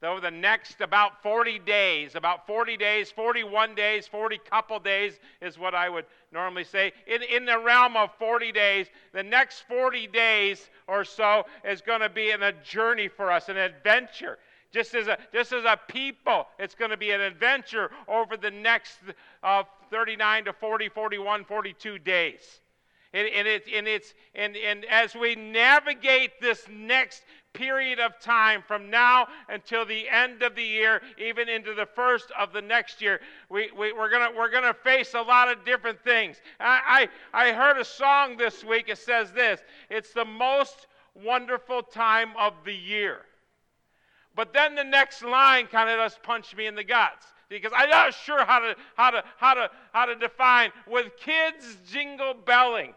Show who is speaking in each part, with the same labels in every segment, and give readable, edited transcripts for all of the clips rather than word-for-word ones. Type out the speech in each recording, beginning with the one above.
Speaker 1: over the next about 40 days, 41 days, 40 couple days is what I would normally say. In the realm of 40 days, the next 40 days or so is going to be a journey for us, an adventure. Just as a people, it's going to be an adventure over the next 39 to 40, 41, 42 days. And as we navigate this next period of time from now until the end of the year, even into the first of the next year, we're gonna face a lot of different things. I heard a song this week. It says this: "It's the most wonderful time of the year." But then the next line kind of just punched me in the guts, because I'm not sure how to define with kids jingle belling.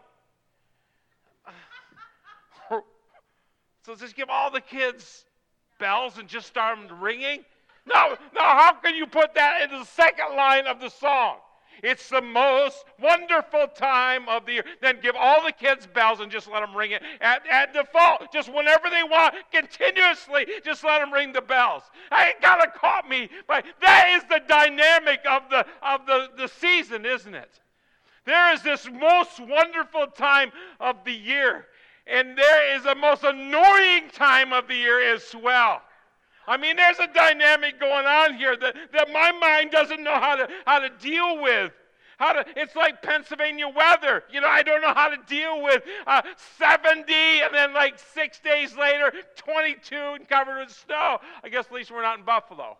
Speaker 1: So just give all the kids bells and just start them ringing? No, how can you put that in the second line of the song? It's the most wonderful time of the year. Then give all the kids bells and just let them ring it at default. Just whenever they want, continuously, just let them ring the bells. It kind of caught me, but that is the dynamic of the season, isn't it? There is this most wonderful time of the year, and there is a most annoying time of the year as well. I mean, there's a dynamic going on here that my mind doesn't know how to deal with. It's like Pennsylvania weather. I don't know how to deal with 70 and then like 6 days later, 22 and covered with snow. I guess at least we're not in Buffalo.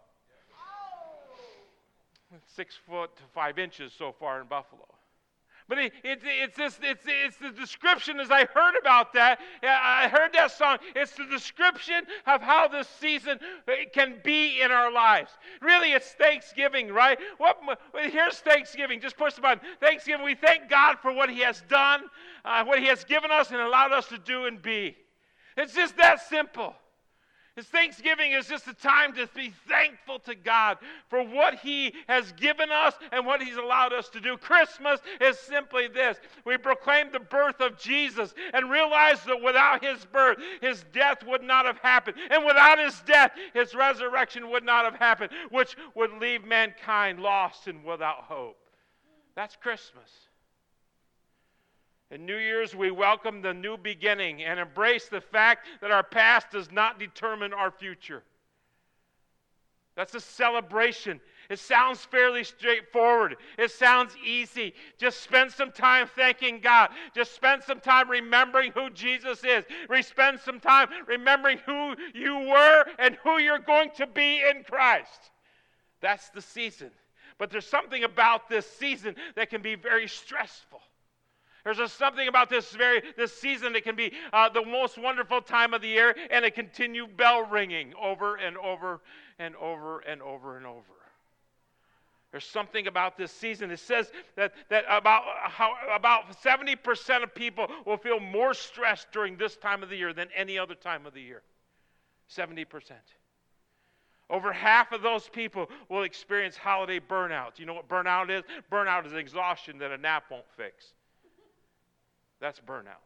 Speaker 1: 6 foot to 5 inches so far in Buffalo. But it's the description, as I heard about that, I heard that song, it's the description of how this season can be in our lives. Really, it's Thanksgiving, right? Here's Thanksgiving. Just push the button. Thanksgiving, we thank God for what He has done, what He has given us and allowed us to do and be. It's just that simple. Thanksgiving is just a time to be thankful to God for what He has given us and what He's allowed us to do. Christmas is simply this: we proclaim the birth of Jesus and realize that without His birth, His death would not have happened. And without His death, His resurrection would not have happened, which would leave mankind lost and without hope. That's Christmas. In New Year's, we welcome the new beginning and embrace the fact that our past does not determine our future. That's a celebration. It sounds fairly straightforward. It sounds easy. Just spend some time thanking God. Just spend some time remembering who Jesus is. Spend some time remembering who you were and who you're going to be in Christ. That's the season. But there's something about this season that can be very stressful. There's just something about this season that can be the most wonderful time of the year, and a continued bell ringing over and over and over and over and over. There's something about this season. It says that about 70% of people will feel more stressed during this time of the year than any other time of the year. 70%. Over half of those people will experience holiday burnout. You know what burnout is? Burnout is exhaustion that a nap won't fix. That's burnout.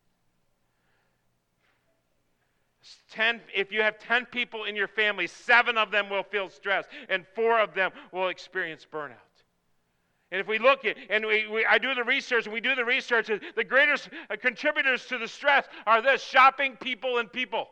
Speaker 1: If you have 10 people in your family, 7 of them will feel stressed, and 4 of them will experience burnout. And if we look at, I do the research, and we do the research, the greatest contributors to the stress are this: shopping, people, and people.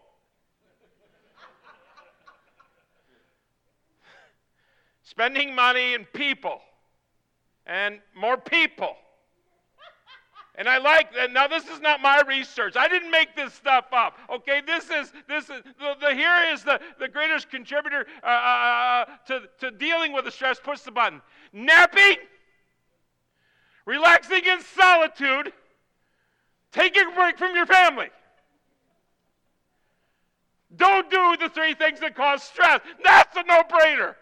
Speaker 1: Spending money and people, and more people. And I like that. Now, this is not my research. I didn't make this stuff up. Okay, here is the greatest contributor to dealing with the stress. Push the button. Napping, relaxing in solitude, taking a break from your family. Don't do the 3 things that cause stress. That's a no-brainer.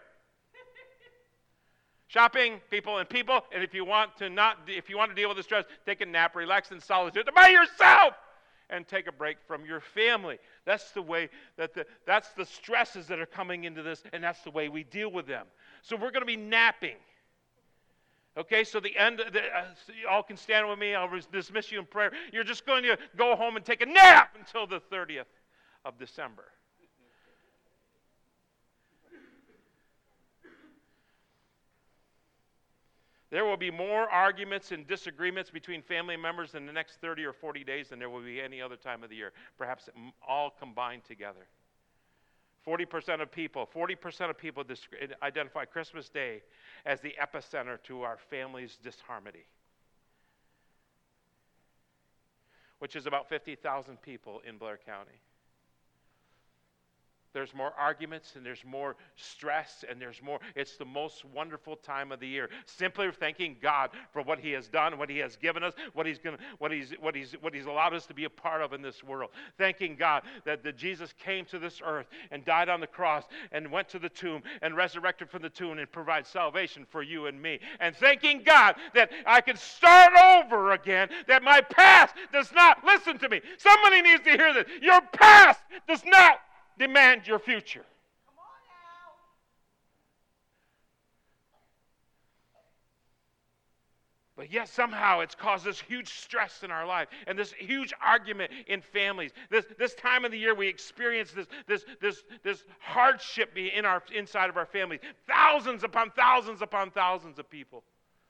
Speaker 1: Shopping, people, and if you want to deal with the stress, take a nap, relax in solitude by yourself, and take a break from your family. That's the way that's the stresses that are coming into this, and that's the way we deal with them. So we're going to be napping. Okay, so the end. You all can stand with me. I'll dismiss you in prayer. You're just going to go home and take a nap until the 30th of December. There will be more arguments and disagreements between family members in the next 30 or 40 days than there will be any other time of the year, perhaps all combined together. 40% of people identify Christmas Day as the epicenter to our family's disharmony, which is about 50,000 people in Blair County. There's more arguments and there's more stress and it's the most wonderful time of the year. Simply thanking God for what He has done, what He has given us, what He's allowed us to be a part of in this world. Thanking God that Jesus came to this earth and died on the cross and went to the tomb and resurrected from the tomb and provides salvation for you and me. And thanking God that I can start over again, that my past does not, listen to me, somebody needs to hear this, your past does not demand your future.
Speaker 2: Come on now.
Speaker 1: But yet somehow it's caused this huge stress in our life and this huge argument in families. This time of the year we experience this hardship inside of our families. Thousands upon thousands upon thousands of people.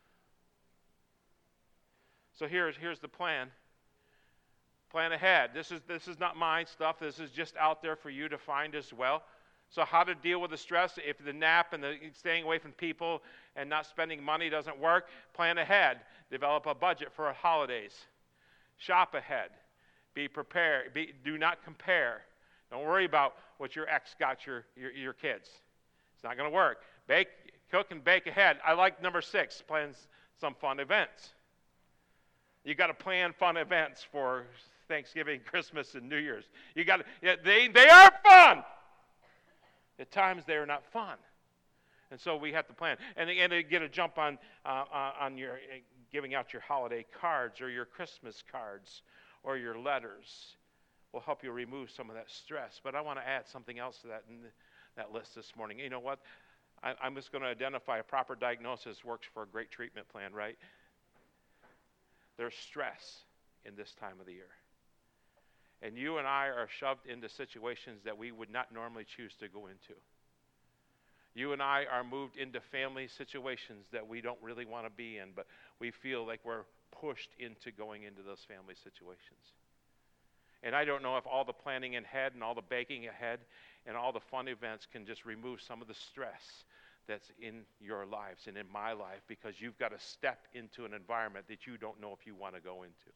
Speaker 1: So here's the plan. Plan ahead. This is not my stuff. This is just out there for you to find as well. So how to deal with the stress if the nap and the staying away from people and not spending money doesn't work? Plan ahead. Develop a budget for holidays. Shop ahead. Be prepared. Do not compare. Don't worry about what your ex got your kids. It's not going to work. Cook and bake ahead. I like number 6. Plan some fun events. You got to plan fun events for Thanksgiving, Christmas, and New Year's. They are fun. At times they are not fun, and so we have to plan. And to get a jump on your giving out your holiday cards or your Christmas cards or your letters will help you remove some of that stress. But I want to add something else to that list this morning. You know what? I'm just going to identify a proper diagnosis works for a great treatment plan, right? There's stress in this time of the year. And you and I are shoved into situations that we would not normally choose to go into. You and I are moved into family situations that we don't really want to be in, but we feel like we're pushed into going into those family situations. And I don't know if all the planning ahead and all the baking ahead and all the fun events can just remove some of the stress that's in your lives and in my life, because you've got to step into an environment that you don't know if you want to go into.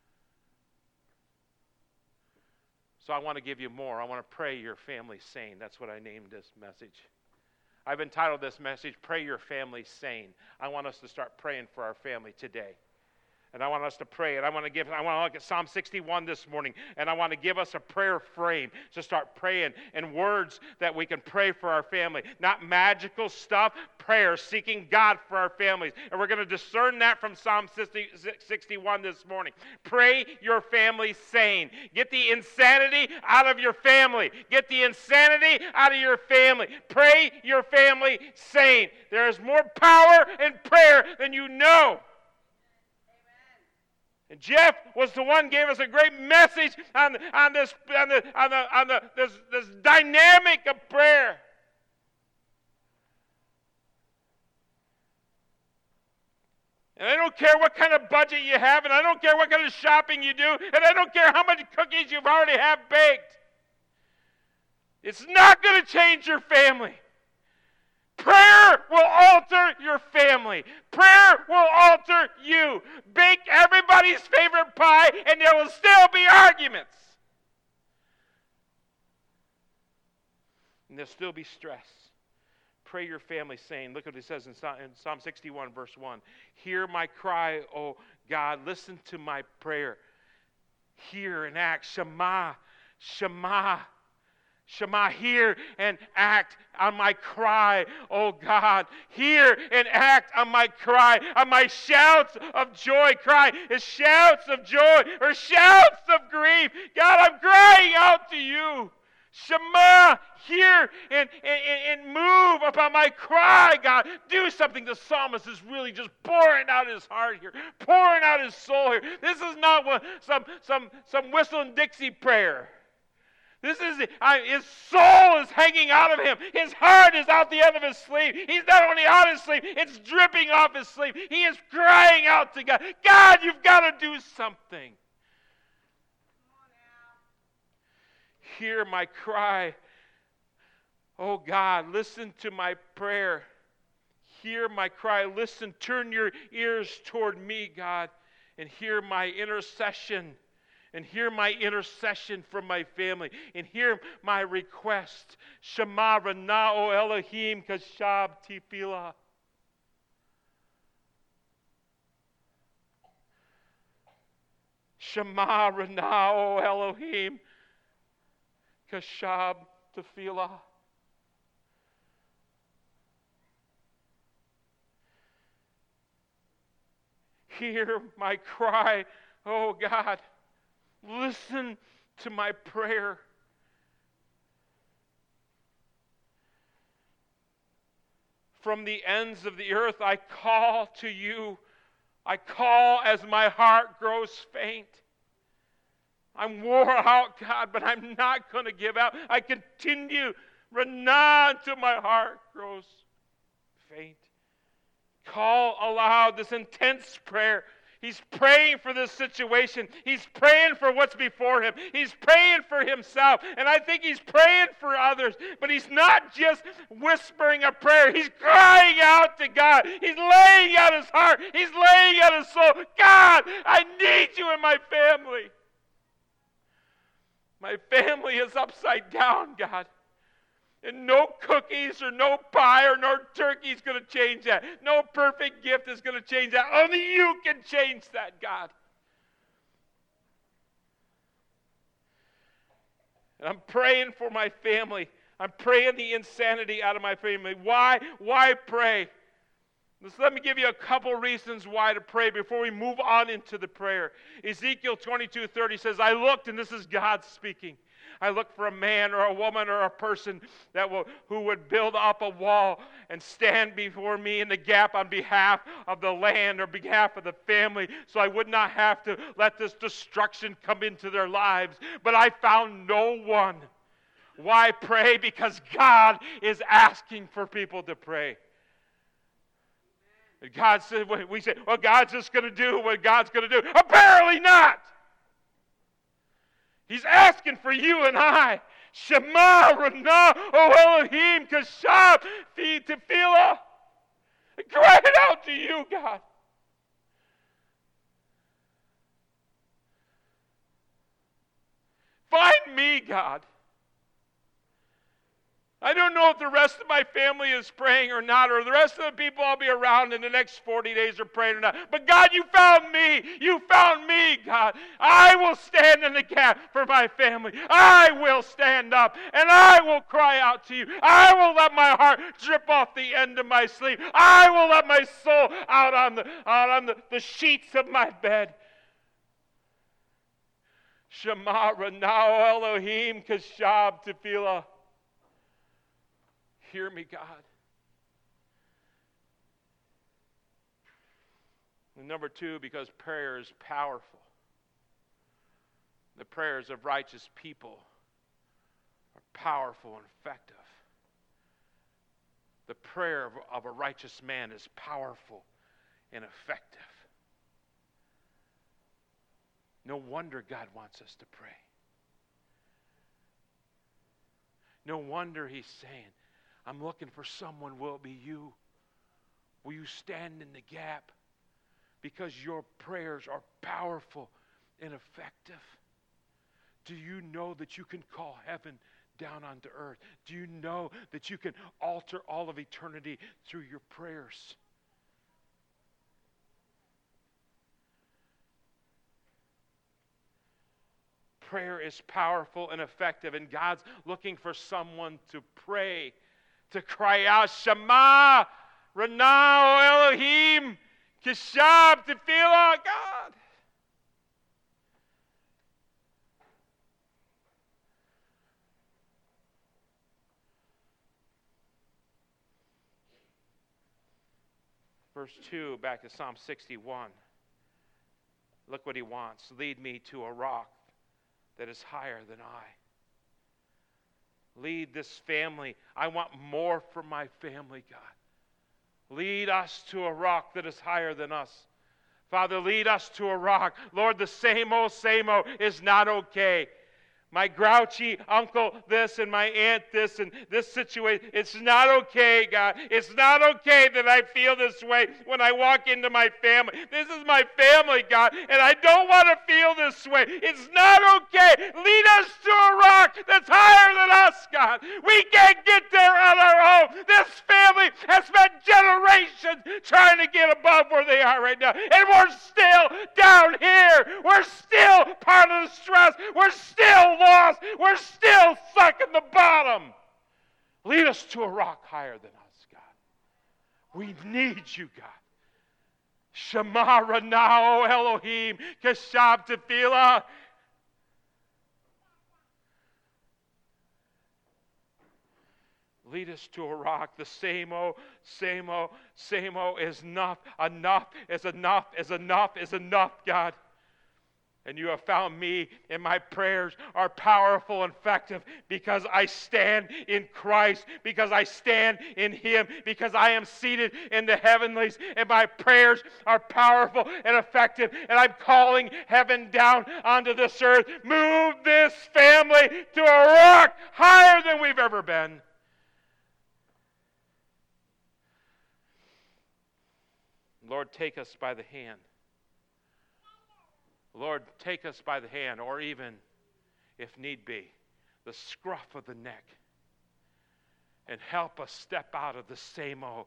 Speaker 1: So I want to give you more. I want to pray your family sane. That's what I named this message. I've entitled this message, Pray Your Family Sane. I want us to start praying for our family today. And I want us to pray, and I want to look at Psalm 61 this morning, and I want to give us a prayer frame to start praying, and words that we can pray for our family. Not magical stuff, prayer, seeking God for our families. And we're going to discern that from Psalm 61 this morning. Pray your family sane. Get the insanity out of your family. Get the insanity out of your family. Pray your family sane. There is more power in prayer than you know. And Jeff was the one gave us a great message on this dynamic of prayer. And I don't care what kind of budget you have, and I don't care what kind of shopping you do, and I don't care how many cookies you've already have baked. It's not going to change your family. Prayer will alter your family. Prayer will alter you. Bake everybody's favorite pie, and there will still be arguments. And there'll still be stress. Pray your family sane. Look what it says in Psalm 61, verse 1. Hear my cry, O God. Listen to my prayer. Hear and act. Shema. Shema. Shema, hear and act on my cry, oh God. Hear and act on my cry, on my shouts of joy. Cry is shouts of joy or shouts of grief. God, I'm crying out to you. Shema, hear and move upon my cry, God. Do something. The psalmist is really just pouring out his heart here, pouring out his soul here. This is not some Whistle and Dixie prayer. His soul is hanging out of him. His heart is out the end of his sleeve. He's not only on his sleeve, it's dripping off his sleeve. He is crying out to God. God, you've got to do something. Hear my cry. Oh God, listen to my prayer. Hear my cry. Listen, turn your ears toward me, God, and hear my intercession. And hear my intercession from my family. And hear my request. Shema Ranao Elohim Kashab Tifila. Shema Ranao Elohim Kashab Tifila. Hear my cry, oh God. Listen to my prayer. From the ends of the earth I call to you. I call as my heart grows faint. I'm wore out, God, but I'm not going to give out. I continue, Ranah, until my heart grows faint. Call aloud this intense prayer. He's praying for this situation. He's praying for what's before him. He's praying for himself. And I think he's praying for others. But he's not just whispering a prayer. He's crying out to God. He's laying out his heart. He's laying out his soul. God, I need you in my family. My family is upside down, God. And no cookies or no pie or no turkey is going to change that. No perfect gift is going to change that. Only you can change that, God. And I'm praying for my family. I'm praying the insanity out of my family. Why? Why pray? Let me give you a couple reasons why to pray before we move on into the prayer. Ezekiel 22:30 says, I looked, and this is God speaking. I looked for a man or a woman or a person who would build up a wall and stand before me in the gap on behalf of the land or behalf of the family, so I would not have to let this destruction come into their lives. But I found no one. Why pray? Because God is asking for people to pray. And God said, we say, well, God's just going to do what God's going to do. Apparently not. He's asking for you and I. Shema Ranah O Elohim Kashab Fi Tefillah. Cry it out to you, God. Find me, God. I don't know if the rest of my family is praying or not, or the rest of the people I'll be around in the next 40 days are praying or not. But God, you found me. You found me, God. I will stand in the gap for my family. I will stand up, and I will cry out to you. I will let my heart drip off the end of my sleeve. I will let my soul out on the sheets of my bed. Shema Ranah Elohim Kashab Tefillah. Hear me, God. And number two, because prayer is powerful. The prayers of righteous people are powerful and effective. The prayer of a righteous man is powerful and effective. No wonder God wants us to pray. No wonder he's saying, I'm looking for someone. Will it be you? Will you stand in the gap? Because your prayers are powerful and effective. Do you know that you can call heaven down onto earth? Do you know that you can alter all of eternity through your prayers? Prayer is powerful and effective, and God's looking for someone to pray, to cry out, Shema, Ranah Elohim, Kishab, Tefillah, God. Verse 2, back to Psalm 61. Look what he wants. Lead me to a rock that is higher than I. Lead this family. I want more for my family, God. Lead us to a rock that is higher than us. Father, lead us to a rock. Lord, the same old is not okay. My grouchy uncle this and my aunt this and this situation. It's not okay, God. It's not okay that I feel this way when I walk into my family. This is my family, God, and I don't want to feel this way. It's not okay. Lead us to a rock that's higher than us, God. We can't get there on our own. This family has spent generations trying to get above where they are right now, and we're still down here. We're still part of the stress. We're still lost. We're still stuck in the bottom. Lead us to a rock higher than us, God. We need you, God. Shema Ranao Elohim Kashab Tefillah. Lead us to a rock. The same old is enough. Enough is enough is enough is enough, God. And you have found me, and my prayers are powerful and effective because I stand in Christ, because I stand in Him, because I am seated in the heavenlies, and my prayers are powerful and effective, and I'm calling heaven down onto this earth. Move this family to a rock higher than we've ever been. Lord, take us by the hand. Lord, take us by the hand, or even, if need be, the scruff of the neck, and help us step out of the same old.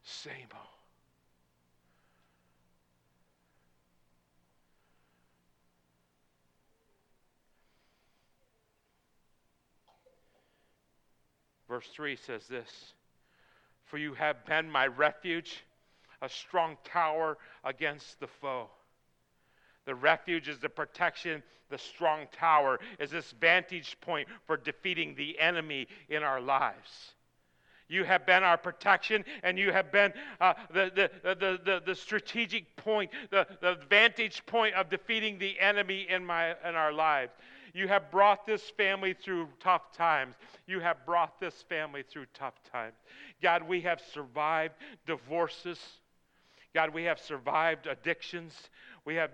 Speaker 1: Verse 3 says this, "For you have been my refuge, a strong tower against the foe." The refuge is the protection. The strong tower is this vantage point for defeating the enemy in our lives. You have been our protection, and you have been the strategic point, the vantage point of defeating the enemy in our lives. You have brought this family through tough times. You have brought this family through tough times. God, we have survived divorces. God, we have survived addictions. We have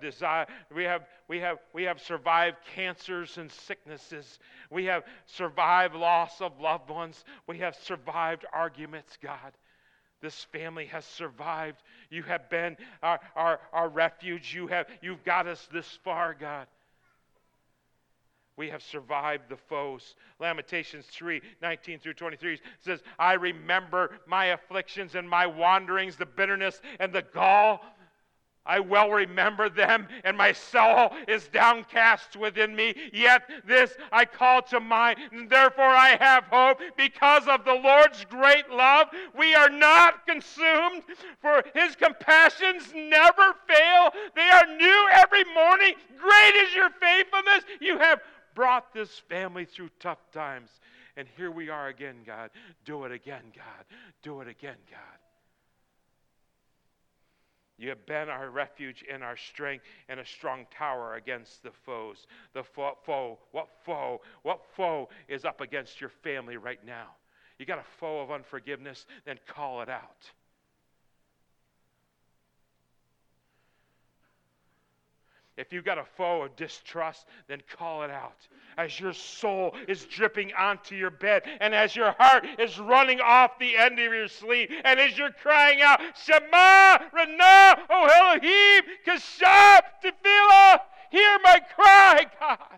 Speaker 1: survived cancers and sicknesses. We have survived loss of loved ones. We have survived arguments, God. This family has survived. You have been our refuge. You've got us this far, God. We have survived the foes. Lamentations 3:19 through 23 says, "I remember my afflictions and my wanderings, the bitterness and the gall. I well remember them, and my soul is downcast within me. Yet this I call to mind, and therefore I have hope. Because of the Lord's great love, we are not consumed, for His compassions never fail. They are new every morning. Great is your faithfulness." You have brought this family through tough times. And here we are again, God. Do it again, God. Do it again, God. You have been our refuge and our strength and a strong tower against the foes. The foe. What foe is up against your family right now? You got a foe of unforgiveness, then call it out. If you've got a foe of distrust, then call it out. As your soul is dripping onto your bed, and as your heart is running off the end of your sleeve, and as you're crying out, Shema, Ranah, O Elohim, Kashab, Tefillah, hear my cry, God.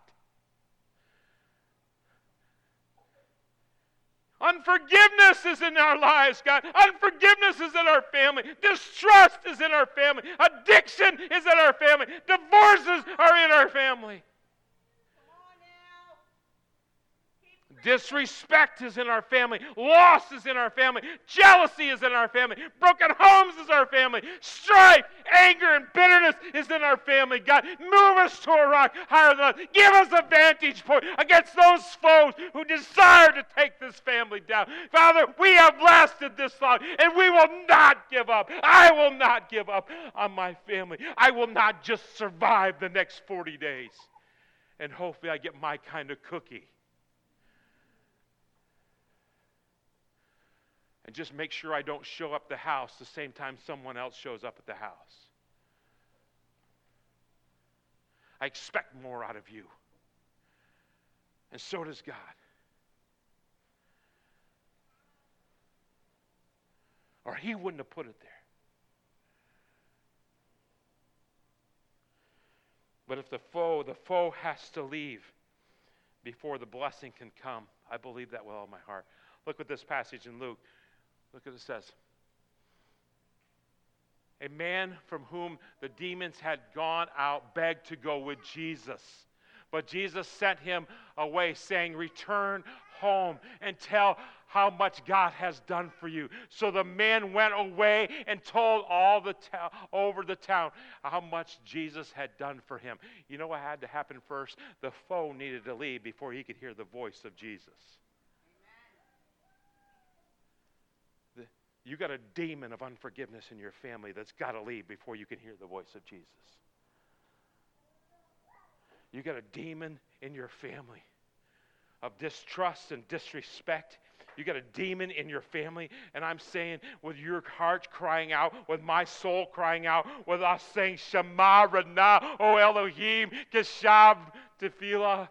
Speaker 1: Unforgiveness is in our lives, God. Unforgiveness is in our family. Distrust is in our family. Addiction is in our family. Divorces are in our family. Disrespect is in our family. Loss is in our family. Jealousy is in our family. Broken homes is our family. Strife, anger, and bitterness is in our family. God, move us to a rock higher than us. Give us a vantage point against those foes who desire to take this family down. Father, we have lasted this long, and we will not give up. I will not give up on my family. I will not just survive the next 40 days. And hopefully I get my kind of cookie. And just make sure I don't show up the house the same time someone else shows up at the house. I expect more out of you. And so does God. Or He wouldn't have put it there. But if the foe has to leave before the blessing can come. I believe that with all my heart. Look at this passage in Luke. Look what it says. A man from whom the demons had gone out begged to go with Jesus. But Jesus sent him away, saying, return home and tell how much God has done for you. So the man went away and told all over the town how much Jesus had done for him. You know what had to happen first? The foe needed to leave before he could hear the voice of Jesus. You got a demon of unforgiveness in your family that's got to leave before you can hear the voice of Jesus. You got a demon in your family of distrust and disrespect. You got a demon in your family, and I'm saying with your heart crying out, with my soul crying out, with us saying, Shema Rana, O Elohim, Keshab Tefillah.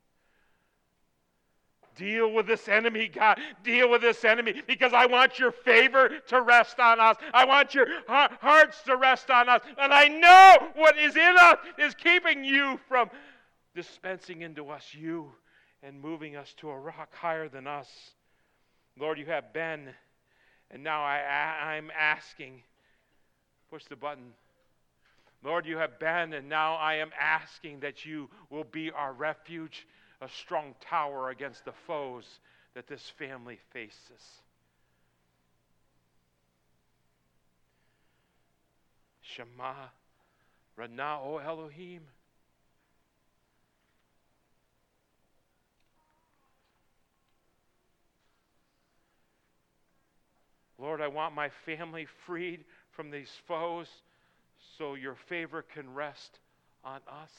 Speaker 1: Deal with this enemy, God. Deal with this enemy, because I want your favor to rest on us. I want your hearts to rest on us. And I know what is in us is keeping you from dispensing into us you and moving us to a rock higher than us. Lord, you have been, and now I'm asking. Push the button. Lord, you have been, and now I am asking that you will be our refuge, a strong tower against the foes that this family faces. Shema Rana, O Elohim. Lord, I want my family freed from these foes so your favor can rest on us.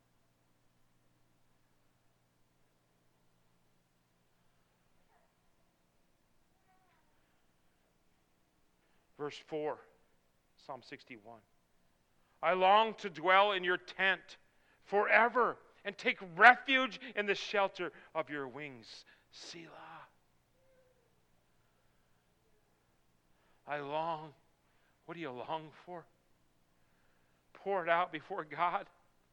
Speaker 1: Verse 4, Psalm 61. I long to dwell in your tent forever and take refuge in the shelter of your wings. Selah. I long. What do you long for? Pour it out before God.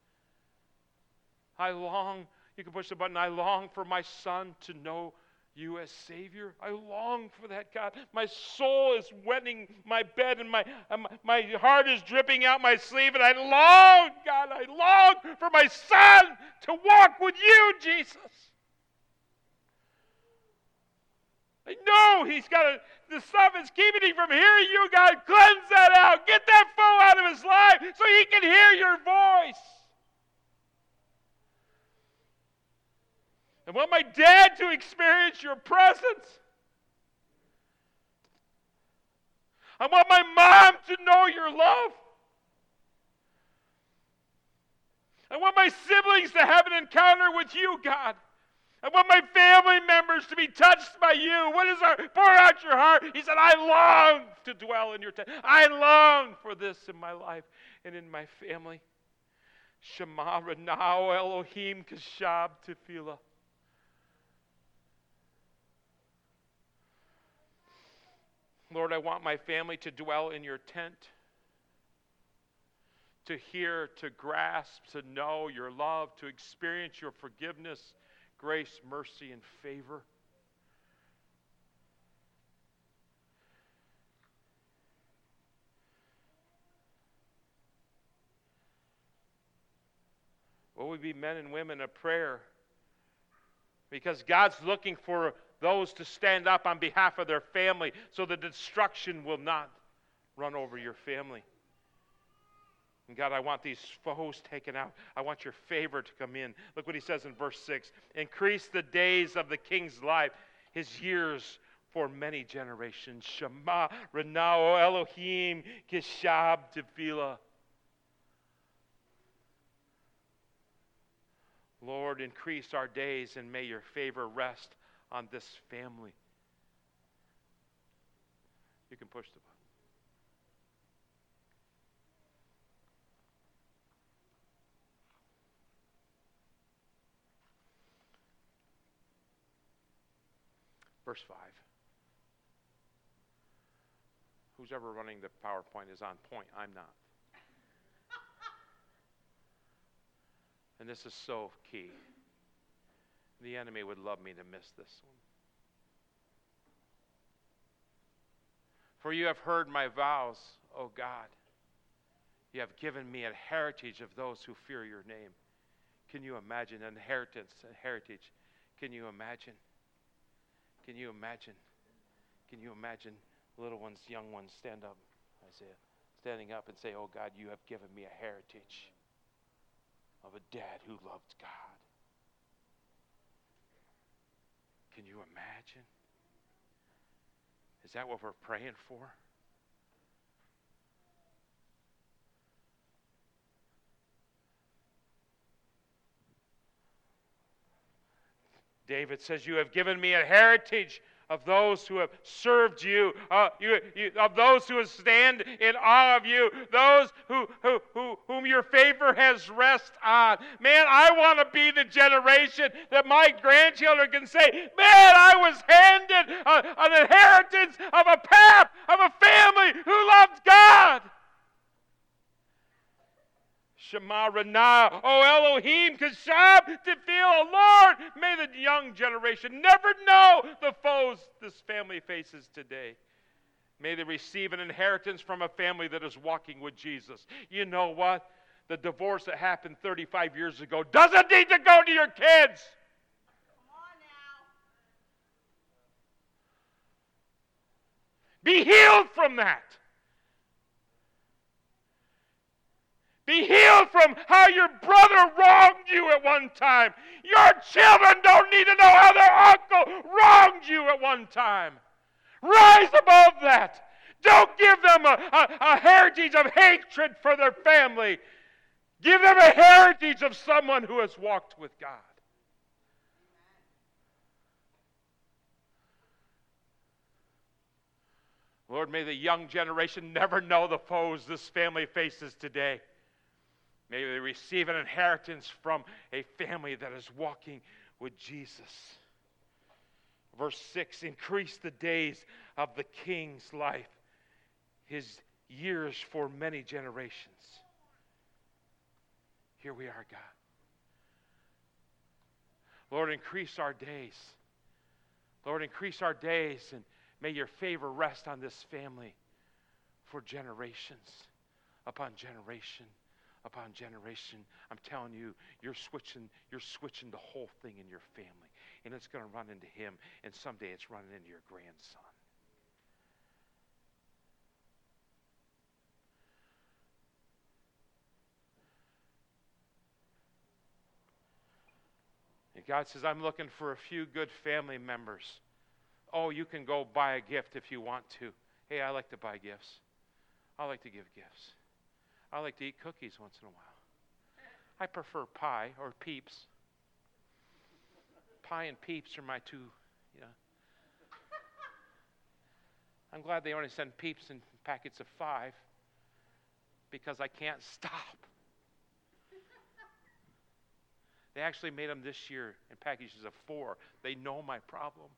Speaker 1: I long. You can push the button. I long for my son to know you as Savior. I long for that, God. My soul is wetting my bed, and my heart is dripping out my sleeve, and I long, God, I long for my son to walk with you, Jesus. I know the stuff is keeping him from hearing you, God. Cleanse that out. Get that foe out of his life so he can hear your voice. I want my dad to experience your presence. I want my mom to know your love. I want my siblings to have an encounter with you, God. I want my family members to be touched by you. Pour out your heart. He said, I long to dwell in your tent. I long for this in my life and in my family. Shema Ranao Elohim Keshab Tefillah. Lord, I want my family to dwell in your tent, to hear, to grasp, to know your love, to experience your forgiveness, grace, mercy, and favor. Will we be men and women of prayer? Because God's looking for those to stand up on behalf of their family so the destruction will not run over your family. And God, I want these foes taken out. I want your favor to come in. Look what he says in verse 6. Increase the days of the king's life, his years for many generations. Shema Ranao Elohim Keshab Tefillah. Lord, increase our days and may your favor rest on this family. You can push the button. Verse 5. Who's ever running the PowerPoint is on point. I'm not. And this is so key. The enemy would love me to miss this one. For you have heard my vows, O God. You have given me a heritage of those who fear your name. Can you imagine an inheritance, a heritage? Can you imagine? Can you imagine? Can you imagine little ones, young ones stand up, Isaiah, standing up and say, oh God, you have given me a heritage of a dad who loved God. Can you imagine? Is that what we're praying for? David says, you have given me a heritage of those who have served you, of those who stand in awe of you, those whom your favor has rest on. Man, I want to be the generation that my grandchildren can say, man, I was handed an inheritance of a path, of a family who loved God. Shema Ranah, O Elohim, Kashab, Tefillah, Lord, may the young generation never know the foes this family faces today. May they receive an inheritance from a family that is walking with Jesus. You know what? The divorce that happened 35 years ago doesn't need to go to your kids.
Speaker 2: Come on now.
Speaker 1: Be healed from that. Be healed from how your brother wronged you at one time. Your children don't need to know how their uncle wronged you at one time. Rise above that. Don't give them a heritage of hatred for their family. Give them a heritage of someone who has walked with God. Lord, may the young generation never know the foes this family faces today. May they receive an inheritance from a family that is walking with Jesus. Verse 6, increase the days of the king's life, his years for many generations. Here we are, God. Lord, increase our days. Lord, increase our days, and may your favor rest on this family for generations upon generation upon generation. I'm telling you, you're switching the whole thing in your family. And it's going to run into him, and someday it's running into your grandson. And God says, I'm looking for a few good family members. Oh, you can go buy a gift if you want to. Hey, I like to buy gifts. I like to give gifts. I like to eat cookies once in a while. I prefer pie or Peeps. Pie and Peeps are my two, I'm glad they only send Peeps in packets of 5 because I can't stop. They actually made them this year in packages of 4. They know my problem.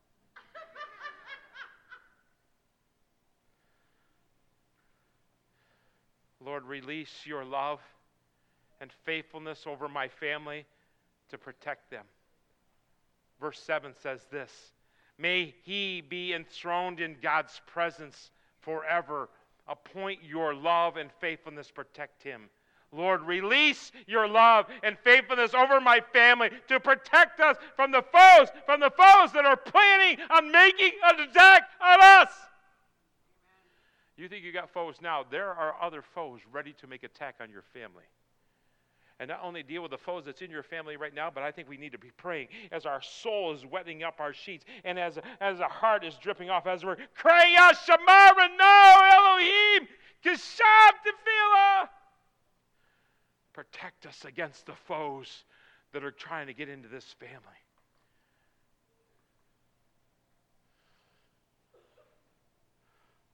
Speaker 1: Lord, release your love and faithfulness over my family to protect them. Verse 7 says this, may he be enthroned in God's presence forever. Appoint your love and faithfulness, protect him. Lord, release your love and faithfulness over my family to protect us from the foes that are planning on making an attack on us. You think you got foes now. There are other foes ready to make attack on your family. And not only deal with the foes that's in your family right now, but I think we need to be praying as our soul is wetting up our sheets and as our heart is dripping off, as we're crying out, Shema Ranah, Elohim, Kashab Tefillah. Protect us against the foes that are trying to get into this family.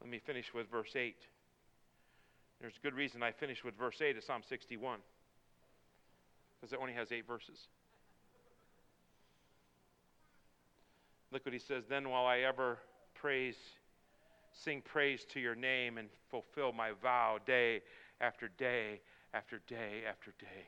Speaker 1: Let me finish with verse 8. There's a good reason I finished with verse 8 of Psalm 61, because it only has 8 verses. Look what he says. Then will I ever sing praise to your name and fulfill my vow day after day after day after day.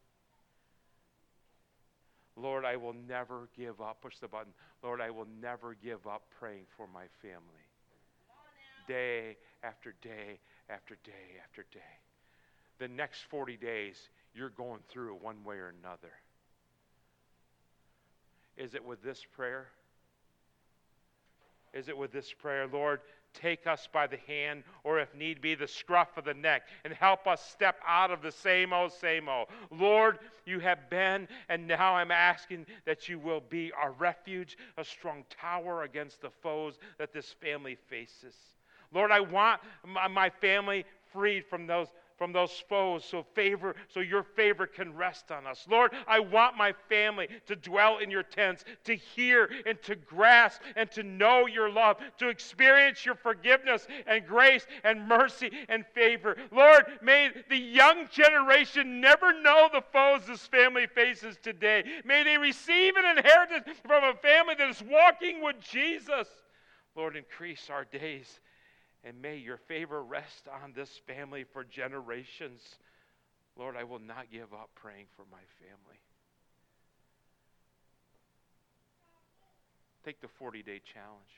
Speaker 1: Lord, I will never give up. Push the button. Lord, I will never give up praying for my family. Day after day after day after day. The next 40 days, you're going through one way or another. Is it with this prayer? Is it with this prayer? Lord, take us by the hand, or if need be, the scruff of the neck, and help us step out of the same old, same old. Lord, you have been, and now I'm asking that you will be our refuge, a strong tower against the foes that this family faces. Lord, I want my family freed from those foes, so your favor can rest on us. Lord, I want my family to dwell in your tents, to hear and to grasp and to know your love, to experience your forgiveness and grace and mercy and favor. Lord, may the young generation never know the foes this family faces today. May they receive an inheritance from a family that is walking with Jesus. Lord, increase our days. And may your favor rest on this family for generations. Lord, I will not give up praying for my family. Take the 40-day challenge.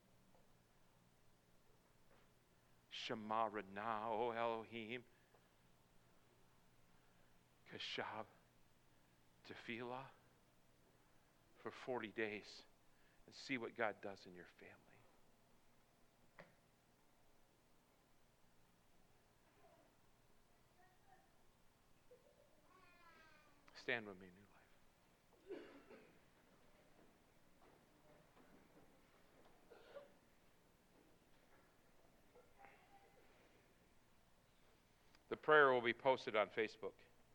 Speaker 1: Shema Ranah, O Elohim, Kashab, Tefillah, for 40 days and see what God does in your family. Stand with me, New Life. The prayer will be posted on Facebook.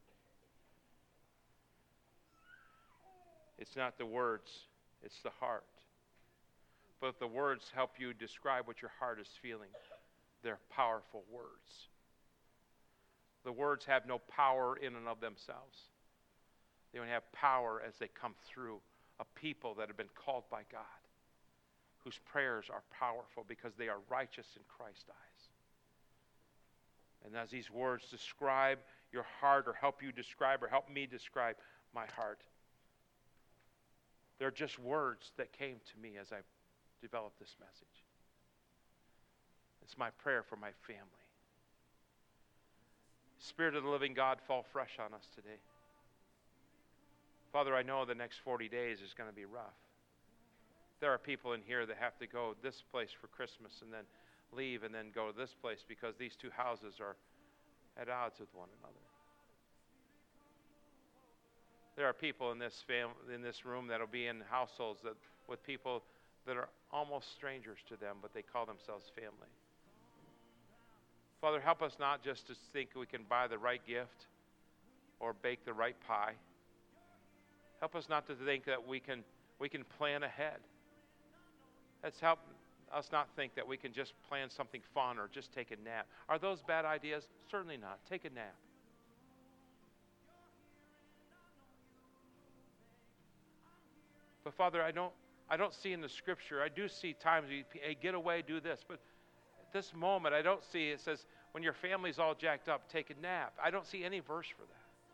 Speaker 1: It's not the words, it's the heart. But if the words help you describe what your heart is feeling, they're powerful words. The words have no power in and of themselves. They only have power as they come through a people that have been called by God, whose prayers are powerful because they are righteous in Christ's eyes. And as these words describe your heart, or help you describe, or help me describe my heart, they're just words that came to me as I developed this message. It's my prayer for my family. Spirit of the living God, fall fresh on us today. Father, I know the next 40 days is going to be rough. There are people in here that have to go this place for Christmas and then leave and then go to this place because these two houses are at odds with one another. There are people in this room that will be in households with people that are almost strangers to them, but they call themselves family. Father, help us not just to think we can buy the right gift or bake the right pie. Help us not to think that we can plan ahead. Let's help us not think that we can just plan something fun or just take a nap. Are those bad ideas? Certainly not. Take a nap. But Father, I don't see in the Scripture. I do see times you hey, get away, do this. But at this moment, I don't see it says when your family's all jacked up, take a nap. I don't see any verse for that.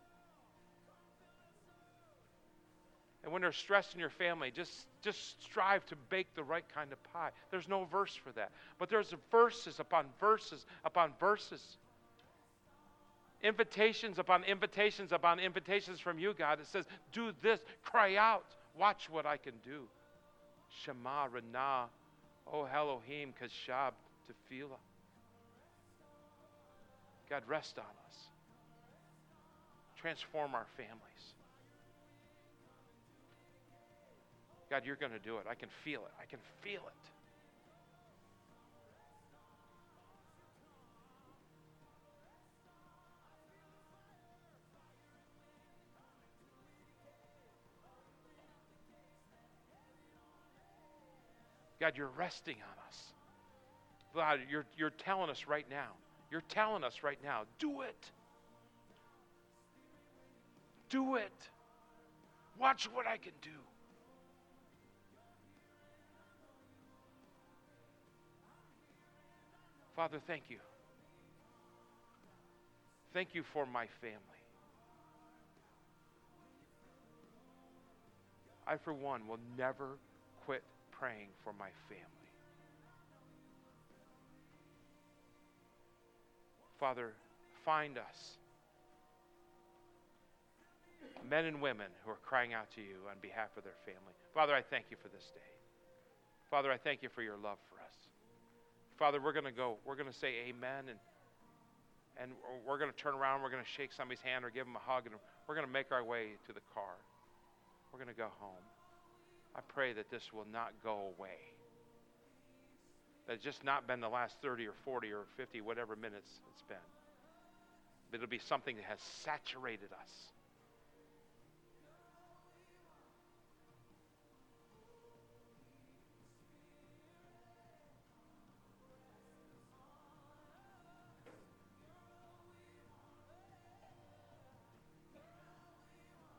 Speaker 1: And when there's stress in your family, just strive to bake the right kind of pie. There's no verse for that. But there's verses upon verses upon verses. Invitations upon invitations upon invitations from you, God. It says, do this, cry out, watch what I can do. Shema Ranah, O Elohim, Kashab, Tefillah. God, rest on us. Transform our families. God, you're going to do it. I can feel it. I can feel it. God, you're resting on us. God, you're telling us right now. You're telling us right now, do it. Do it. Watch what I can do. Father, thank you. Thank you for my family. I, for one, will never quit praying for my family. Father, find us men and women who are crying out to you on behalf of their family. Father, I thank you for this day. Father, I thank you for your love for us. Father, we're going to say amen, and we're going to turn around, we're going to shake somebody's hand or give them a hug, and we're going to make our way to the car. We're going to go home. I pray that this will not go away. That it's just not been the last 30 or 40 or 50, whatever minutes it's been. But it'll be something that has saturated us.